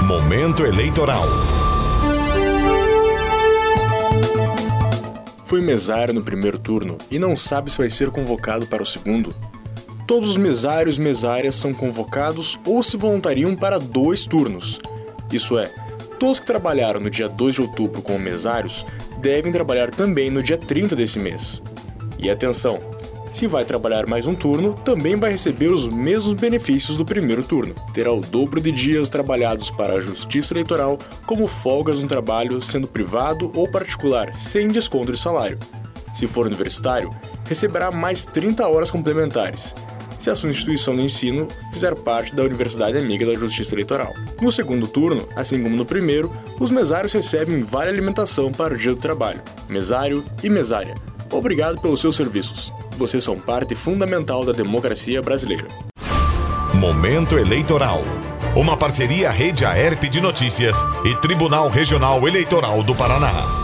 Momento eleitoral. Foi mesário no primeiro turno e não sabe se vai ser convocado para o segundo? Todos os mesários e mesárias são convocados ou se voluntariam para 2 turnos. Isso é, todos que trabalharam no dia 2 de outubro como mesários devem trabalhar também no dia 30 desse mês. E atenção, se vai trabalhar mais um turno, também vai receber os mesmos benefícios do primeiro turno. Terá o dobro de dias trabalhados para a Justiça Eleitoral, como folgas no trabalho, sendo privado ou particular, sem desconto de salário. Se for universitário, receberá mais 30 horas complementares, se a sua instituição de ensino fizer parte da Universidade Amiga da Justiça Eleitoral. No segundo turno, assim como no primeiro, os mesários recebem vale alimentação para o dia do trabalho. Mesário e mesária, obrigado pelos seus serviços. Vocês são parte fundamental da democracia brasileira. Momento eleitoral. Uma parceria Rede Aerp de Notícias e Tribunal Regional Eleitoral do Paraná.